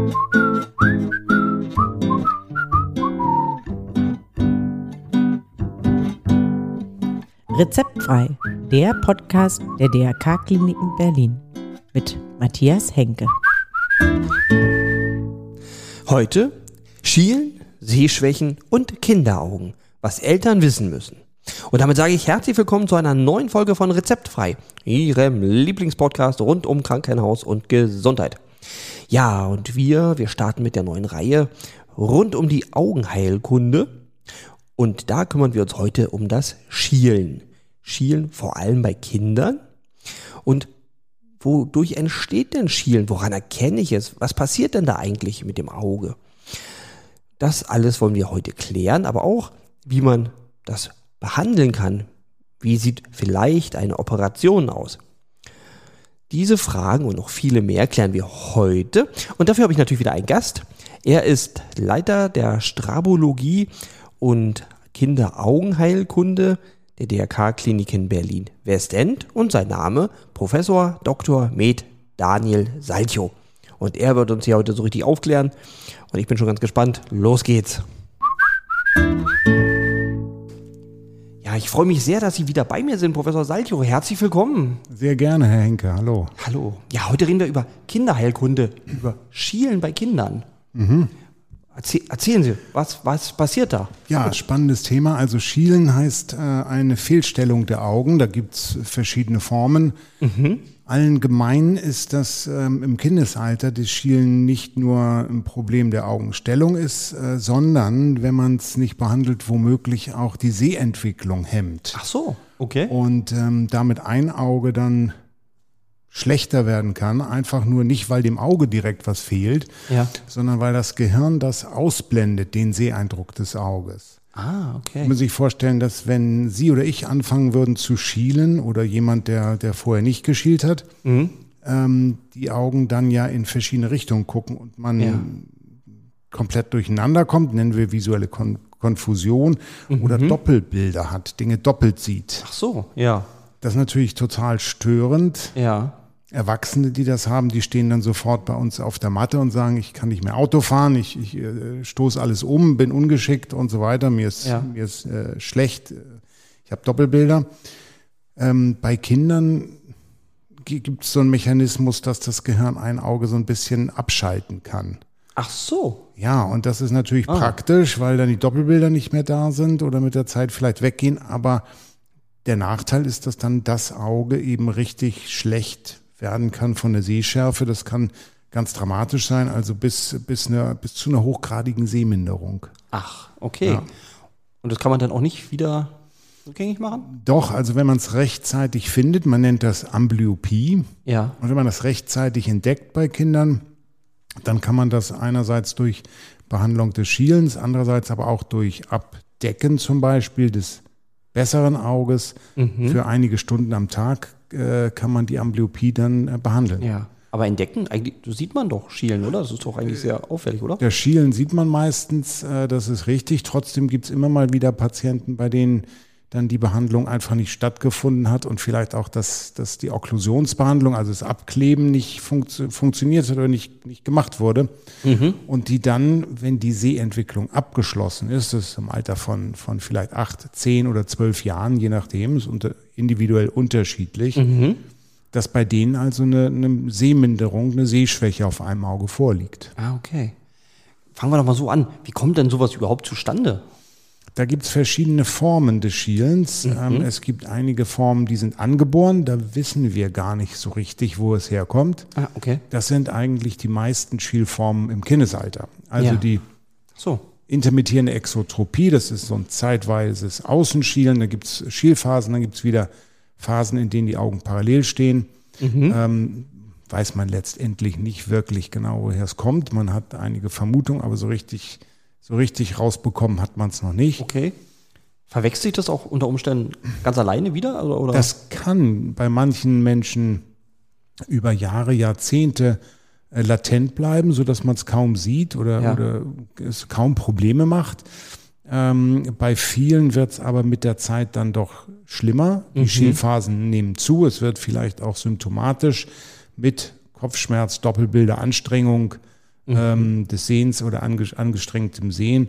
Rezeptfrei, der Podcast der DRK-Kliniken Berlin mit Matthias Henke. Heute Schielen, Sehschwächen und Kinderaugen, was Eltern wissen müssen. Und damit sage ich herzlich willkommen zu einer neuen Folge von Rezeptfrei, Ihrem Lieblingspodcast rund um Krankenhaus und Gesundheit. Ja, und wir starten mit der neuen Reihe rund um die Augenheilkunde. Und da kümmern wir uns heute um das Schielen. Schielen vor allem bei Kindern. Und wodurch entsteht denn Schielen? Woran erkenne ich es? Was passiert denn da eigentlich mit dem Auge? Das alles wollen wir heute klären, aber auch, wie man das behandeln kann. Wie sieht vielleicht eine Operation aus? Diese Fragen und noch viele mehr klären wir heute. Und dafür habe ich natürlich wieder einen Gast. Er ist Leiter der Strabologie und Kinderaugenheilkunde der DRK-Kliniken Berlin-Westend und sein Name Professor Dr. Med. Daniel Salchow. Und er wird uns hier heute so richtig aufklären und ich bin schon ganz gespannt. Los geht's! Ja, ich freue mich sehr, dass Sie wieder bei mir sind, Professor Salchow. Herzlich willkommen. Sehr gerne, Herr Henke. Hallo. Hallo. Ja, heute reden wir über Kinderheilkunde, über Schielen bei Kindern. Erzählen Sie, was passiert da? Ja, spannendes Thema. Also Schielen heißt eine Fehlstellung der Augen. Da gibt es verschiedene Formen. Allen gemein ist, dass im Kindesalter das Schielen nicht nur ein Problem der Augenstellung ist, sondern, wenn man es nicht behandelt, womöglich auch die Sehentwicklung hemmt. Ach so, okay. Und damit ein Auge dann schlechter werden kann, einfach nur nicht, weil dem Auge direkt was fehlt, sondern weil das Gehirn das ausblendet, den Seeeindruck des Auges. Ah, okay. Man muss sich vorstellen, dass wenn Sie oder ich anfangen würden zu schielen oder jemand, der vorher nicht geschielt hat, die Augen dann ja in verschiedene Richtungen gucken und man komplett durcheinander kommt, nennen wir visuelle Konfusion oder Doppelbilder hat, Dinge doppelt sieht. Ach so, ja. Das ist natürlich total störend. Ja. Erwachsene, die das haben, die stehen dann sofort bei uns auf der Matte und sagen, ich kann nicht mehr Auto fahren, ich stoße alles um, bin ungeschickt und so weiter, mir ist schlecht, ich habe Doppelbilder. Bei Kindern gibt es so einen Mechanismus, dass das Gehirn ein Auge so ein bisschen abschalten kann. Ach so. Ja, und das ist natürlich praktisch, weil dann die Doppelbilder nicht mehr da sind oder mit der Zeit vielleicht weggehen, aber der Nachteil ist, dass dann das Auge eben richtig schlecht werden kann von der Sehschärfe. Das kann ganz dramatisch sein, also bis zu einer hochgradigen Sehminderung. Ach, okay. Ja. Und das kann man dann auch nicht wieder rückgängig machen? Doch, also wenn man es rechtzeitig findet, man nennt das Amblyopie. Ja. Und wenn man das rechtzeitig entdeckt bei Kindern, dann kann man das einerseits durch Behandlung des Schielens, andererseits aber auch durch Abdecken zum Beispiel des besseren Auges für einige Stunden am Tag kann man die Amblyopie dann behandeln. Ja, aber entdecken, eigentlich sieht man doch Schielen, oder? Das ist doch eigentlich sehr auffällig, oder? Das Schielen sieht man meistens, das ist richtig. Trotzdem gibt es immer mal wieder Patienten, bei denen dann die Behandlung einfach nicht stattgefunden hat und vielleicht auch, dass die Okklusionsbehandlung, also das Abkleben nicht funktioniert hat oder nicht gemacht wurde. Und die dann, wenn die Sehentwicklung abgeschlossen ist, das ist im Alter von vielleicht 8, 10 oder 12 Jahren, je nachdem, ist individuell unterschiedlich, dass bei denen also eine Sehminderung, eine Sehschwäche auf einem Auge vorliegt. Ah, okay. Fangen wir doch mal so an. Wie kommt denn sowas überhaupt zustande? Da gibt es verschiedene Formen des Schielens. Es gibt einige Formen, die sind angeboren. Da wissen wir gar nicht so richtig, wo es herkommt. Ah, okay. Das sind eigentlich die meisten Schielformen im Kindesalter. Also die intermittierende Exotropie, das ist so ein zeitweises Außenschielen. Da gibt es Schielphasen, dann gibt es wieder Phasen, in denen die Augen parallel stehen. Weiß man letztendlich nicht wirklich genau, woher es kommt. Man hat einige Vermutungen, aber so richtig rausbekommen hat man es noch nicht. Okay. Verwechselt sich das auch unter Umständen ganz alleine wieder? Oder? Das kann bei manchen Menschen über Jahre, Jahrzehnte latent bleiben, sodass man es kaum sieht oder es kaum Probleme macht. Bei vielen wird es aber mit der Zeit dann doch schlimmer. Die Schielphasen nehmen zu. Es wird vielleicht auch symptomatisch mit Kopfschmerz, Doppelbilder, Anstrengung, des Sehens oder angestrengtem Sehen.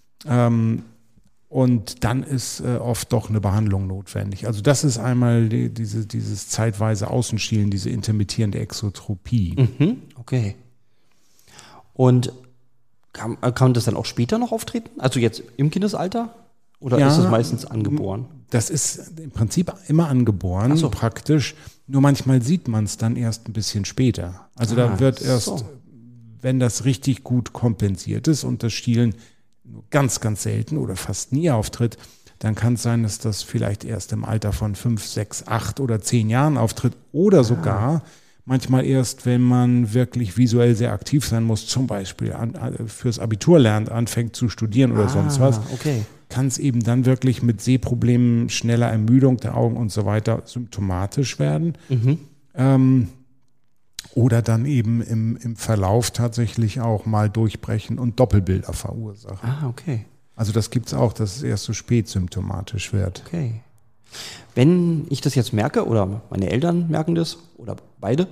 Und dann ist oft doch eine Behandlung notwendig. Also das ist einmal dieses zeitweise Außenschielen, diese intermittierende Exotropie. Okay. Und kann das dann auch später noch auftreten? Also jetzt im Kindesalter? Oder ist es meistens angeboren? Das ist im Prinzip immer angeboren, praktisch. Nur manchmal sieht man es dann erst ein bisschen später. Also da wird erst, wenn das richtig gut kompensiert ist und das Schielen nur ganz, ganz selten oder fast nie auftritt, dann kann es sein, dass das vielleicht erst im Alter von 5, 6, 8 oder 10 Jahren auftritt oder sogar manchmal erst, wenn man wirklich visuell sehr aktiv sein muss, zum Beispiel fürs Abitur lernt, anfängt zu studieren oder sonst was, kann es eben dann wirklich mit Sehproblemen, schneller Ermüdung der Augen und so weiter symptomatisch werden. Oder dann eben im Verlauf tatsächlich auch mal durchbrechen und Doppelbilder verursachen. Also das gibt es auch, dass es erst so spät symptomatisch wird. Okay. Wenn ich das jetzt merke, oder meine Eltern merken das, oder beide,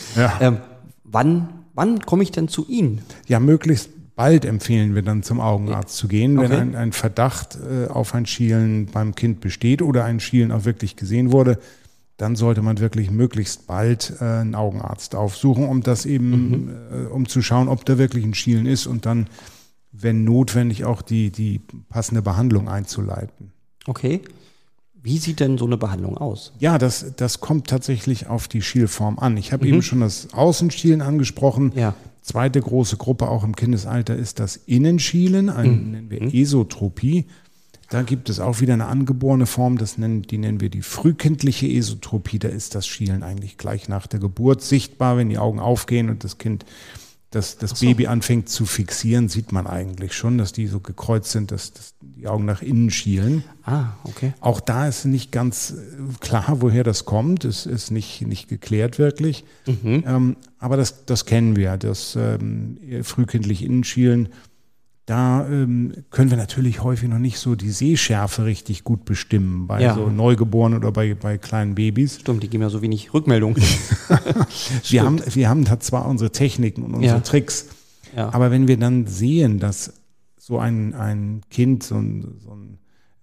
wann komme ich denn zu Ihnen? Ja, möglichst bald empfehlen wir dann zum Augenarzt zu gehen, wenn ein Verdacht auf ein Schielen beim Kind besteht oder ein Schielen auch wirklich gesehen wurde. Dann sollte man wirklich möglichst bald einen Augenarzt aufsuchen, um das eben, um zu schauen, ob da wirklich ein Schielen ist und dann, wenn notwendig, auch die passende Behandlung einzuleiten. Okay. Wie sieht denn so eine Behandlung aus? Ja, das kommt tatsächlich auf die Schielform an. Ich habe eben schon das Außenschielen angesprochen. Ja. Zweite große Gruppe auch im Kindesalter ist das Innenschielen, nennen wir Esotropie. Da gibt es auch wieder eine angeborene Form, die nennen wir die frühkindliche Esotropie. Da ist das Schielen eigentlich gleich nach der Geburt sichtbar, wenn die Augen aufgehen und das Kind, das Baby anfängt zu fixieren, sieht man eigentlich schon, dass die so gekreuzt sind, dass die Augen nach innen schielen. Okay. Auch da ist nicht ganz klar, woher das kommt. Es ist nicht geklärt wirklich. Aber das kennen wir, das frühkindliche Innenschielen. Da können wir natürlich häufig noch nicht so die Sehschärfe richtig gut bestimmen bei so Neugeborenen oder bei kleinen Babys. Stimmt, die geben ja so wenig Rückmeldung. Wir haben da zwar unsere Techniken und unsere Tricks, aber wenn wir dann sehen, dass so ein Kind, so ein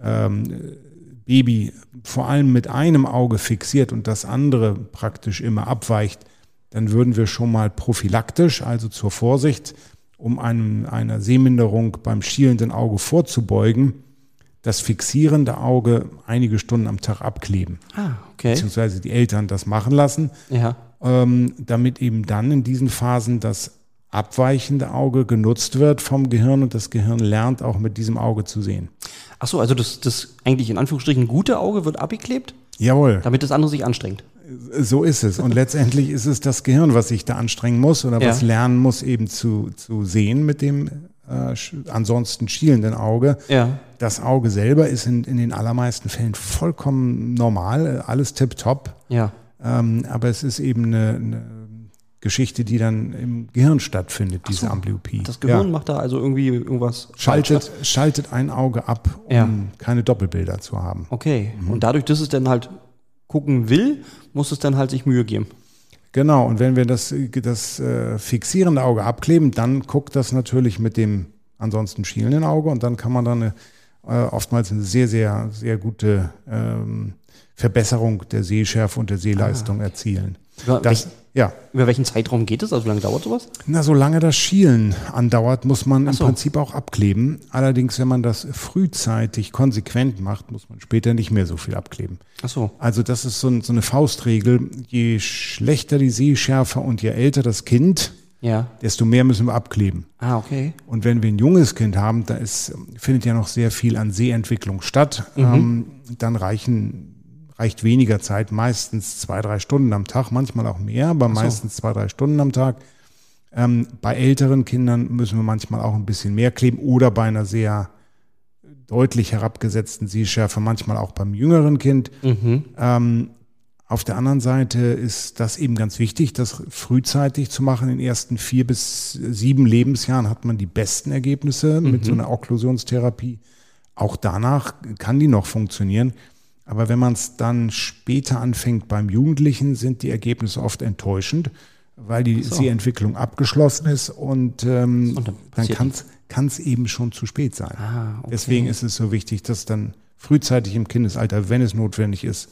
Baby vor allem mit einem Auge fixiert und das andere praktisch immer abweicht, dann würden wir schon mal prophylaktisch, also zur Vorsicht, um einer Sehminderung beim schielenden Auge vorzubeugen, das fixierende Auge einige Stunden am Tag abkleben. Beziehungsweise die Eltern das machen lassen, damit eben dann in diesen Phasen das abweichende Auge genutzt wird vom Gehirn und das Gehirn lernt auch mit diesem Auge zu sehen. Achso, also das eigentlich in Anführungsstrichen gute Auge wird abgeklebt? Jawohl. Damit das andere sich anstrengt? So ist es. Und letztendlich ist es das Gehirn, was sich da anstrengen muss oder was lernen muss, eben zu sehen mit dem ansonsten schielenden Auge. Das Auge selber ist in den allermeisten Fällen vollkommen normal, alles tipptopp. Aber es ist eben eine Geschichte, die dann im Gehirn stattfindet, diese Amblyopie. Das Gehirn macht da also irgendwie irgendwas Schaltet ein Auge ab, um keine Doppelbilder zu haben. Okay. Und dadurch, dass es dann halt gucken will, muss es dann halt sich Mühe geben. Genau, und wenn wir das fixierende Auge abkleben, dann guckt das natürlich mit dem ansonsten schielenden Auge und dann kann man dann oftmals eine sehr, sehr, sehr gute Verbesserung der Sehschärfe und der Sehleistung erzielen. Über welchen Zeitraum geht es? Also wie lange dauert sowas? Solange das Schielen andauert, muss man im Prinzip auch abkleben. Allerdings, wenn man das frühzeitig konsequent macht, muss man später nicht mehr so viel abkleben. Also das ist so eine Faustregel. Je schlechter die Sehschärfe und je älter das Kind, desto mehr müssen wir abkleben. Okay. Und wenn wir ein junges Kind haben, findet ja noch sehr viel an Sehentwicklung statt, dann reicht weniger Zeit, meistens 2-3 Stunden am Tag, manchmal auch mehr, aber meistens 2-3 Stunden am Tag. Bei älteren Kindern müssen wir manchmal auch ein bisschen mehr kleben oder bei einer sehr deutlich herabgesetzten Sehschärfe, manchmal auch beim jüngeren Kind. Auf der anderen Seite ist das eben ganz wichtig, das frühzeitig zu machen. In den ersten 4 bis 7 Lebensjahren hat man die besten Ergebnisse mit so einer Okklusionstherapie. Auch danach kann die noch funktionieren. Aber wenn man es dann später anfängt beim Jugendlichen, sind die Ergebnisse oft enttäuschend. weil die Sehentwicklung abgeschlossen ist und dann kann es eben schon zu spät sein. Okay. Deswegen ist es so wichtig, dass dann frühzeitig im Kindesalter, wenn es notwendig ist,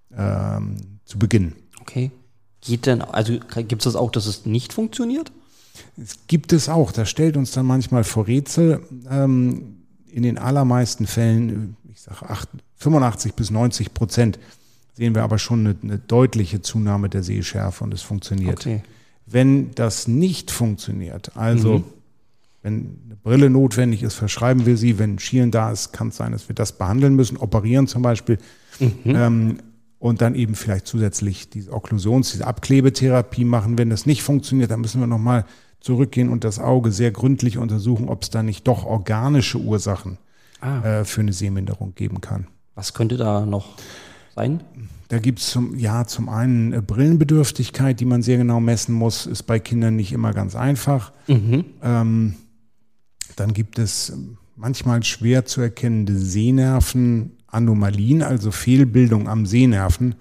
zu beginnen. Okay. Gibt es das auch, dass es nicht funktioniert? Es gibt es auch. Das stellt uns dann manchmal vor Rätsel. In den allermeisten Fällen, ich sage 85-90%, sehen wir aber schon eine deutliche Zunahme der Sehschärfe und es funktioniert. Okay. Wenn das nicht funktioniert, also wenn eine Brille notwendig ist, verschreiben wir sie. Wenn Schielen da ist, kann es sein, dass wir das behandeln müssen, operieren zum Beispiel. Und dann eben vielleicht zusätzlich diese diese Abklebetherapie machen. Wenn das nicht funktioniert, dann müssen wir nochmal zurückgehen und das Auge sehr gründlich untersuchen, ob es da nicht doch organische Ursachen für eine Sehminderung geben kann. Was könnte da noch sein? Da gibt es zum einen Brillenbedürftigkeit, die man sehr genau messen muss, ist bei Kindern nicht immer ganz einfach. Dann gibt es manchmal schwer zu erkennende Sehnervenanomalien, also Fehlbildung am Sehnerven,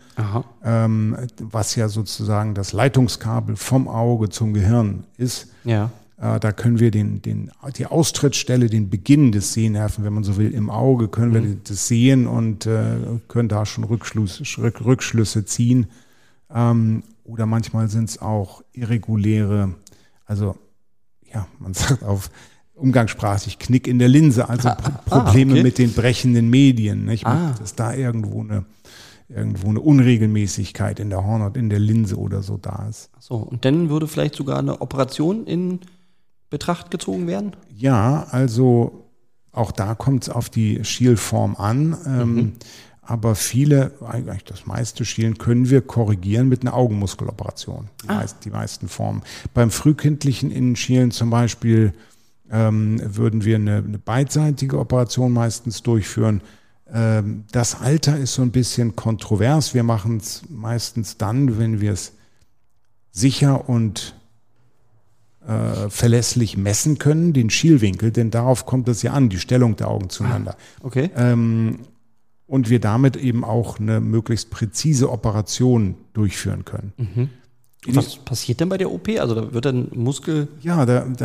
was ja sozusagen das Leitungskabel vom Auge zum Gehirn ist. Ja. Da können wir die Austrittsstelle, den Beginn des Sehnerven, wenn man so will, im Auge, können wir das sehen und können da schon Rückschlüsse ziehen. Oder manchmal sind es auch irreguläre, also ja, man sagt umgangssprachlich Knick in der Linse, also Probleme mit den brechenden Medien, nicht? Dass da irgendwo eine Unregelmäßigkeit in der Hornhaut, in der Linse oder so da ist. Ach so, und dann würde vielleicht sogar eine Operation in Betracht gezogen werden? Ja, also auch da kommt es auf die Schielform an. Aber eigentlich das meiste Schielen können wir korrigieren mit einer Augenmuskeloperation. Die meisten Formen. Beim frühkindlichen Innenschielen zum Beispiel würden wir eine beidseitige Operation meistens durchführen. Das Alter ist so ein bisschen kontrovers. Wir machen es meistens dann, wenn wir es sicher und verlässlich messen können, den Schielwinkel, denn darauf kommt es ja an, die Stellung der Augen zueinander. Okay. Und wir damit eben auch eine möglichst präzise Operation durchführen können. Was passiert denn bei der OP? Also da wird dann Muskel... Ja,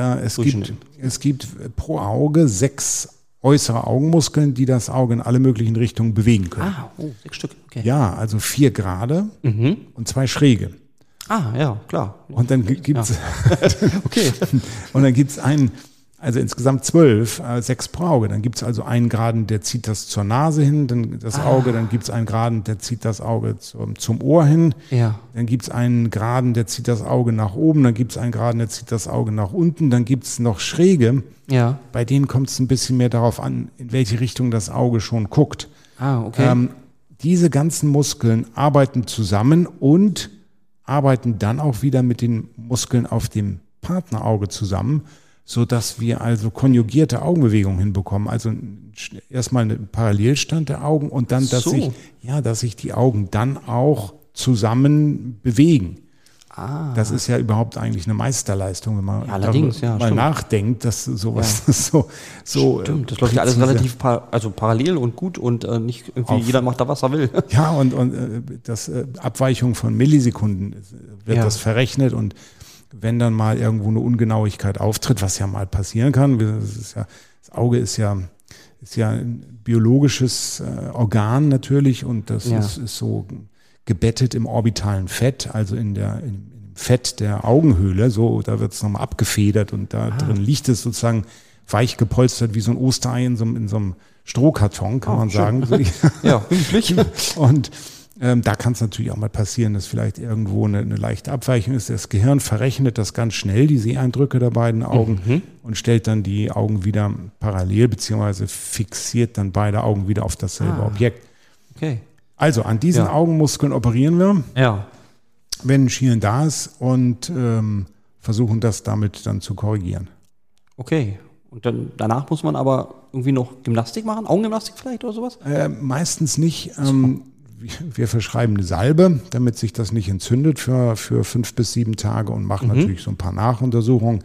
es gibt pro Auge 6 äußere Augenmuskeln, die das Auge in alle möglichen Richtungen bewegen können. 6 Stück, okay. Ja, also 4 gerade und 2 schräge. Ja, klar. Und dann gibt's okay. Und dann gibt's also insgesamt 12, 6 pro Auge. Dann gibt's also einen Geraden, der zieht das zur Nase hin, dann das Auge, dann gibt's einen Geraden, der zieht das Auge zum Ohr hin. Ja. Dann gibt's einen Geraden, der zieht das Auge nach oben, dann gibt's einen Geraden, der zieht das Auge nach unten, dann gibt's noch schräge. Ja. Bei denen kommt es ein bisschen mehr darauf an, in welche Richtung das Auge schon guckt. Okay. Diese ganzen Muskeln arbeiten zusammen und arbeiten dann auch wieder mit den Muskeln auf dem Partnerauge zusammen, sodass wir also konjugierte Augenbewegungen hinbekommen. Also erstmal einen Parallelstand der Augen und dann, dass sich die Augen dann auch zusammen bewegen. Das ist ja überhaupt eigentlich eine Meisterleistung, wenn man mal nachdenkt, dass sowas so. Stimmt, das läuft ja alles relativ parallel und gut und nicht irgendwie jeder macht da, was er will. Ja, und das Abweichung von Millisekunden wird das verrechnet und wenn dann mal irgendwo eine Ungenauigkeit auftritt, was ja mal passieren kann, das Auge ist ja ein biologisches Organ natürlich und das ist so gebettet im orbitalen Fett, also im Fett der Augenhöhle, da wird es nochmal abgefedert und da drin liegt es sozusagen weich gepolstert wie so ein Osterei in so einem Strohkarton, kann man sagen. Ja, wirklich. Und da kann es natürlich auch mal passieren, dass vielleicht irgendwo eine leichte Abweichung ist. Das Gehirn verrechnet das ganz schnell, die Seheindrücke der beiden Augen und stellt dann die Augen wieder parallel, beziehungsweise fixiert dann beide Augen wieder auf dasselbe Objekt. Okay. Also an diesen Augenmuskeln operieren wir, wenn ein Schielen da ist und versuchen das damit dann zu korrigieren. Okay. Und dann danach muss man aber irgendwie noch Gymnastik machen? Augengymnastik vielleicht oder sowas? Meistens nicht. Wir verschreiben eine Salbe, damit sich das nicht entzündet für 5 bis 7 Tage und machen natürlich so ein paar Nachuntersuchungen.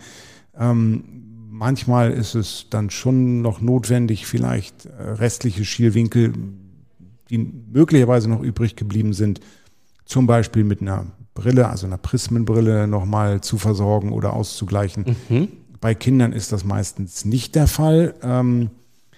Manchmal ist es dann schon noch notwendig, vielleicht restliche Schielwinkel, die möglicherweise noch übrig geblieben sind, zum Beispiel mit einer Brille, also einer Prismenbrille nochmal zu versorgen oder auszugleichen. Bei Kindern ist das meistens nicht der Fall. Dann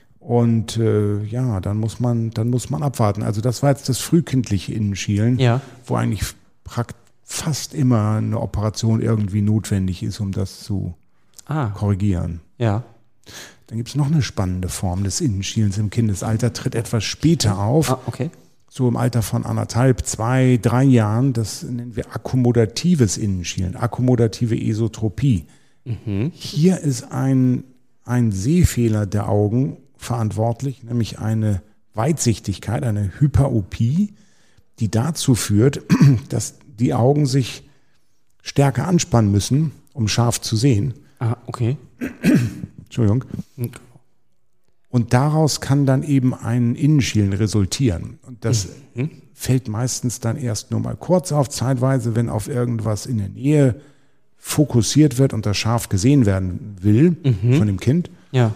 muss man abwarten. Also das war jetzt das frühkindliche Innenschielen, wo eigentlich fast immer eine Operation irgendwie notwendig ist, um das zu korrigieren. Ja. Dann gibt es noch eine spannende Form des Innenschielens im Kindesalter, tritt etwas später auf. Okay. So im Alter von 1,5, 2, 3 Jahren, das nennen wir akkommodatives Innenschielen, akkommodative Esotropie. Hier ist ein Sehfehler der Augen verantwortlich, nämlich eine Weitsichtigkeit, eine Hyperopie, die dazu führt, dass die Augen sich stärker anspannen müssen, um scharf zu sehen. Okay. Entschuldigung. Und daraus kann dann eben ein Innenschielen resultieren. Und das fällt meistens dann erst nur mal kurz auf, zeitweise, wenn auf irgendwas in der Nähe fokussiert wird und das scharf gesehen werden will von dem Kind. Ja.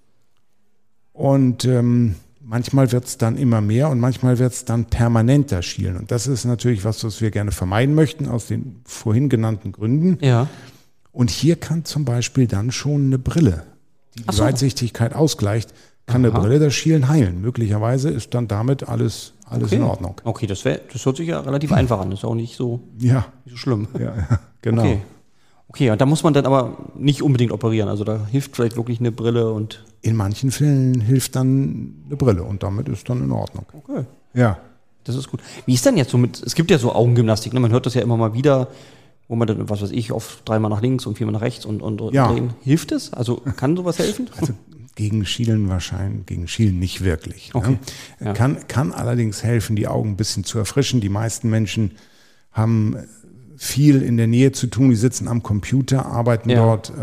Und manchmal wird es dann immer mehr und manchmal wird es dann permanenter Schielen. Und das ist natürlich was wir gerne vermeiden möchten, aus den vorhin genannten Gründen. Ja. Und hier kann zum Beispiel dann schon eine Brille, die Weitsichtigkeit ausgleicht, kann eine Brille das Schielen heilen. Möglicherweise ist dann damit alles in Ordnung. Okay, das hört sich ja relativ einfach an. Das ist auch nicht so schlimm. Ja, genau. Okay, und da muss man dann aber nicht unbedingt operieren. Also da hilft vielleicht wirklich eine Brille und... In manchen Fällen hilft dann eine Brille und damit ist dann in Ordnung. Okay. Ja. Das ist gut. Wie ist denn jetzt so es gibt ja so Augengymnastik, ne? Man hört das ja immer mal wieder, wo man dann, was weiß ich, oft 3-mal nach links und 4-mal nach rechts und drehen. Hilft es? Also kann sowas helfen? Also gegen Schielen nicht wirklich. Okay. Ne? Ja. Kann allerdings helfen, die Augen ein bisschen zu erfrischen. Die meisten Menschen haben viel in der Nähe zu tun, die sitzen am Computer, arbeiten dort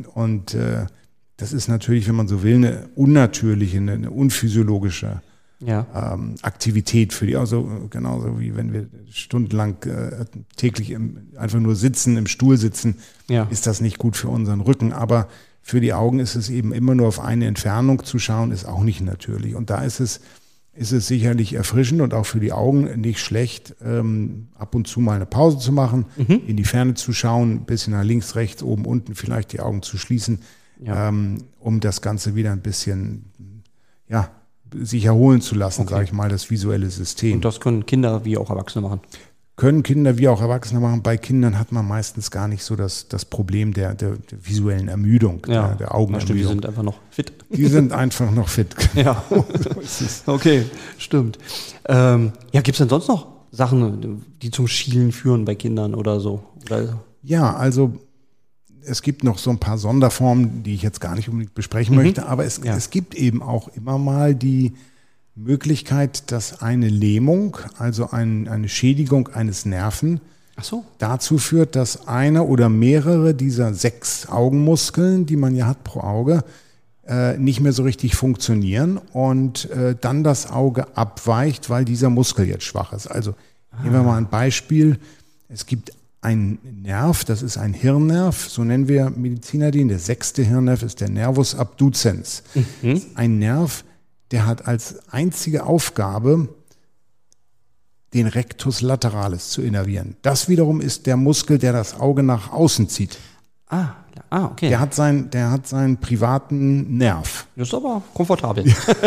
das ist natürlich, wenn man so will, eine unnatürliche, eine unphysiologische Aktivität für die, also genauso wie wenn wir stundenlang täglich einfach nur sitzen, im Stuhl sitzen, ist das nicht gut für unseren Rücken, aber für die Augen ist es eben immer nur auf eine Entfernung zu schauen, ist auch nicht natürlich. Und da ist es sicherlich erfrischend und auch für die Augen nicht schlecht, ab und zu mal eine Pause zu machen, in die Ferne zu schauen, ein bisschen nach links, rechts, oben, unten, vielleicht die Augen zu schließen, um das Ganze wieder ein bisschen, sich erholen zu lassen, sage ich mal, das visuelle System. Und das können Kinder wie auch Erwachsene machen? Können Kinder wie auch Erwachsene machen. Bei Kindern hat man meistens gar nicht so das Problem der visuellen Ermüdung, der Augenermüdung. Stimmt, die sind einfach noch fit. Die sind einfach noch fit. Ja, so ist es. Okay, stimmt. Gibt es denn sonst noch Sachen, die zum Schielen führen bei Kindern oder so? Ja, also es gibt noch so ein paar Sonderformen, die ich jetzt gar nicht unbedingt besprechen möchte, aber es gibt eben auch immer mal die Möglichkeit, dass eine Lähmung, also eine Schädigung eines Nerven, dazu führt, dass eine oder mehrere dieser 6 Augenmuskeln, die man ja hat pro Auge, nicht mehr so richtig funktionieren und dann das Auge abweicht, weil dieser Muskel jetzt schwach ist. Also nehmen wir mal ein Beispiel. Es gibt einen Nerv, das ist ein Hirnnerv, so nennen wir Mediziner den. Der 6. Hirnnerv ist der Nervus abducens. Ein Nerv, der hat als einzige Aufgabe, den Rectus lateralis zu innervieren. Das wiederum ist der Muskel, der das Auge nach außen zieht. Okay. Der hat seinen privaten Nerv. Das ist aber komfortabel.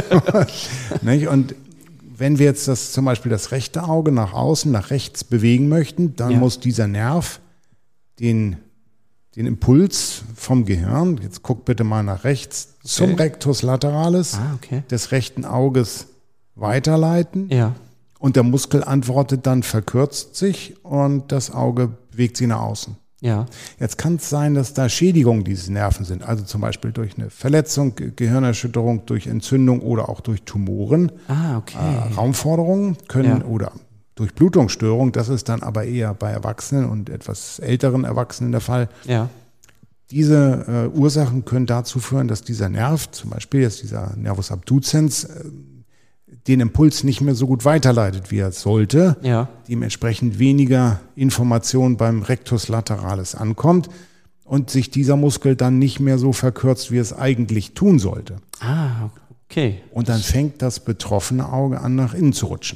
Und wenn wir jetzt zum Beispiel das rechte Auge nach außen, nach rechts bewegen möchten, dann muss dieser Nerv den Impuls vom Gehirn, jetzt guck bitte mal nach rechts, zum Rectus lateralis des rechten Auges weiterleiten. Ja. Und der Muskel antwortet dann, verkürzt sich und das Auge bewegt sich nach außen. Ja. Jetzt kann es sein, dass da Schädigungen dieses Nerven sind, also zum Beispiel durch eine Verletzung, Gehirnerschütterung, durch Entzündung oder auch durch Tumoren. Raumforderungen können oder durch Blutungsstörung, das ist dann aber eher bei Erwachsenen und etwas älteren Erwachsenen der Fall. Ja. Diese Ursachen können dazu führen, dass dieser Nerv, zum Beispiel jetzt dieser Nervus abducens, den Impuls nicht mehr so gut weiterleitet, wie er sollte, dementsprechend weniger Information beim Rectus lateralis ankommt und sich dieser Muskel dann nicht mehr so verkürzt, wie es eigentlich tun sollte. Okay. Und dann fängt das betroffene Auge an, nach innen zu rutschen.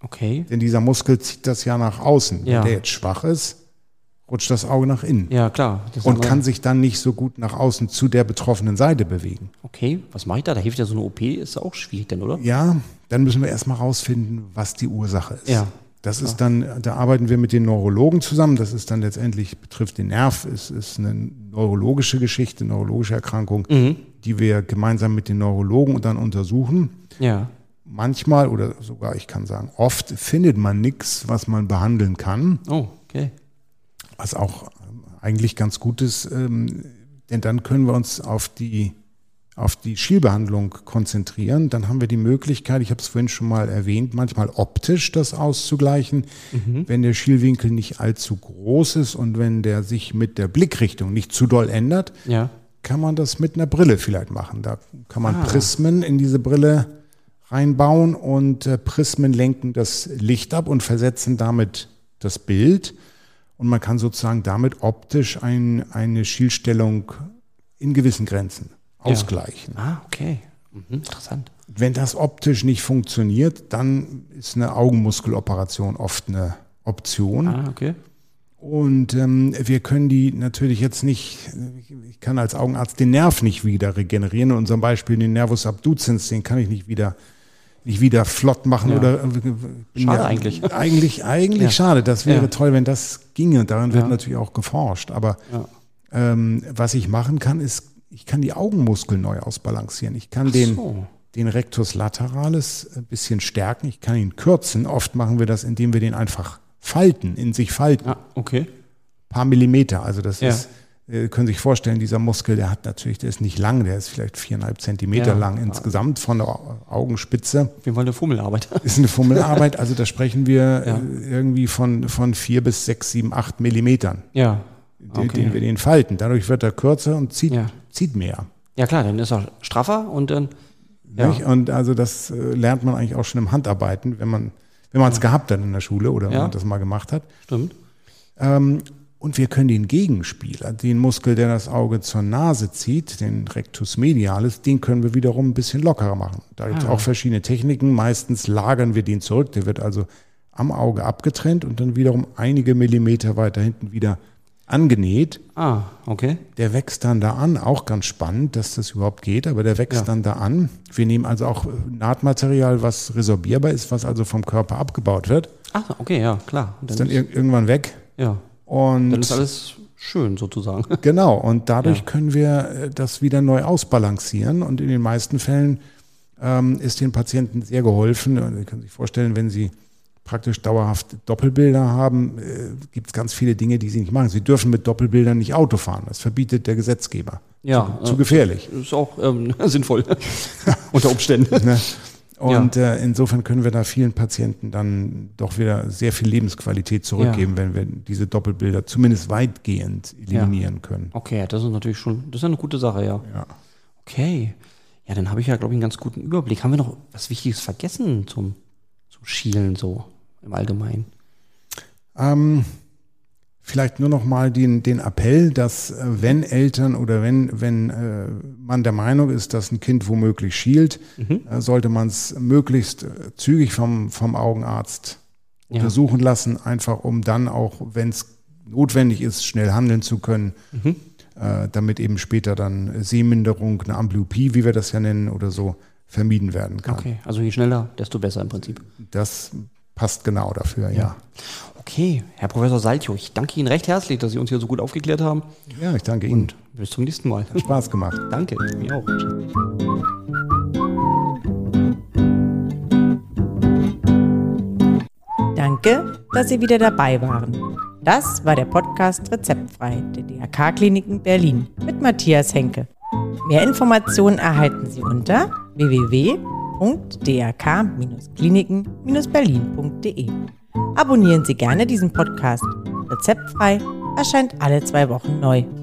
Okay. Denn dieser Muskel zieht das ja nach außen. Ja. Wenn der jetzt schwach ist, rutscht das Auge nach innen. Ja, klar. Und kann sich dann nicht so gut nach außen zu der betroffenen Seite bewegen. Okay, was mache ich da? Da hilft ja so eine OP, ist auch schwierig dann, oder? Ja, dann müssen wir erstmal rausfinden, was die Ursache ist. Ja. Das ist dann, da arbeiten wir mit den Neurologen zusammen. Das ist dann letztendlich, betrifft den Nerv, ist eine neurologische Geschichte, neurologische Erkrankung, die wir gemeinsam mit den Neurologen dann untersuchen. Ja. Manchmal oder sogar, ich kann sagen, oft findet man nichts, was man behandeln kann. Oh, okay. Was auch eigentlich ganz gut ist, denn dann können wir uns auf die Schielbehandlung konzentrieren. Dann haben wir die Möglichkeit, ich habe es vorhin schon mal erwähnt, manchmal optisch das auszugleichen, wenn der Schielwinkel nicht allzu groß ist und wenn der sich mit der Blickrichtung nicht zu doll ändert, kann man das mit einer Brille vielleicht machen. Da kann man Prismen in diese Brille reinbauen und Prismen lenken das Licht ab und versetzen damit das Bild. Und man kann sozusagen damit optisch eine Schielstellung in gewissen Grenzen ausgleichen. Ah, okay. Interessant. Wenn das optisch nicht funktioniert, dann ist eine Augenmuskeloperation oft eine Option. Ah, okay. Und wir können die natürlich jetzt nicht, ich kann als Augenarzt den Nerv nicht wieder regenerieren. In unserem Beispiel den Nervus abducens, den kann ich nicht wieder flott machen oder schade eigentlich. Eigentlich schade. Das wäre toll, wenn das ginge. Daran wird natürlich auch geforscht. Aber was ich machen kann, ist, ich kann die Augenmuskeln neu ausbalancieren. Ich kann den Rectus lateralis ein bisschen stärken. Ich kann ihn kürzen. Oft machen wir das, indem wir den einfach in sich falten. Ah, okay. Paar Millimeter. Also das ist, können Sie sich vorstellen, dieser Muskel, der ist nicht lang, der ist vielleicht 4,5 Zentimeter lang insgesamt von der Augenspitze. Auf jeden Fall eine Fummelarbeit. Ist eine Fummelarbeit, also da sprechen wir irgendwie von 4 bis 6, 7, 8 Millimetern, den wir den falten. Dadurch wird er kürzer und zieht mehr. Ja klar, dann ist er straffer und dann... Nicht? Und also das lernt man eigentlich auch schon im Handarbeiten, wenn man es gehabt hat in der Schule oder wenn man das mal gemacht hat. Stimmt. Und wir können den Gegenspieler, den Muskel, der das Auge zur Nase zieht, den Rectus medialis, den können wir wiederum ein bisschen lockerer machen. Da gibt es auch verschiedene Techniken. Meistens lagern wir den zurück. Der wird also am Auge abgetrennt und dann wiederum einige Millimeter weiter hinten wieder angenäht. Ah, okay. Der wächst dann da an, auch ganz spannend, dass das überhaupt geht, aber der wächst dann da an. Wir nehmen also auch Nahtmaterial, was resorbierbar ist, was also vom Körper abgebaut wird. Ach, okay, ja, klar. Und dann ist dann irgendwann weg. Ja. Und dann ist alles schön sozusagen. Genau, und dadurch können wir das wieder neu ausbalancieren und in den meisten Fällen ist den Patienten sehr geholfen. Und Sie können sich vorstellen, wenn Sie praktisch dauerhaft Doppelbilder haben, gibt es ganz viele Dinge, die Sie nicht machen. Sie dürfen mit Doppelbildern nicht Auto fahren. Das verbietet der Gesetzgeber. Ja. Zu gefährlich. Ist auch sinnvoll. Unter Umständen. Ne? Und insofern können wir da vielen Patienten dann doch wieder sehr viel Lebensqualität zurückgeben, wenn wir diese Doppelbilder zumindest weitgehend eliminieren können. Okay, das ist natürlich das ist eine gute Sache, ja. Okay. Ja, dann habe ich ja, glaube ich, einen ganz guten Überblick. Haben wir noch was Wichtiges vergessen zum Schielen so im Allgemeinen? Vielleicht nur noch mal den Appell, dass wenn Eltern oder wenn man der Meinung ist, dass ein Kind womöglich schielt, sollte man es möglichst zügig vom Augenarzt untersuchen lassen, einfach um dann auch, wenn es notwendig ist, schnell handeln zu können, damit eben später dann Sehminderung, eine Amblyopie, wie wir das ja nennen oder so, vermieden werden kann. Okay, also je schneller, desto besser im Prinzip. Das passt genau dafür, ja. Okay, Herr Professor Saltio, ich danke Ihnen recht herzlich, dass Sie uns hier so gut aufgeklärt haben. Ja, ich danke Ihnen. Und bis zum nächsten Mal. Hat Spaß gemacht. Danke, mir auch. Danke, dass Sie wieder dabei waren. Das war der Podcast Rezeptfrei der DRK-Kliniken Berlin mit Matthias Henke. Mehr Informationen erhalten Sie unter www.drk-kliniken-berlin.de. Abonnieren Sie gerne diesen Podcast. Rezeptfrei erscheint alle 2 Wochen neu.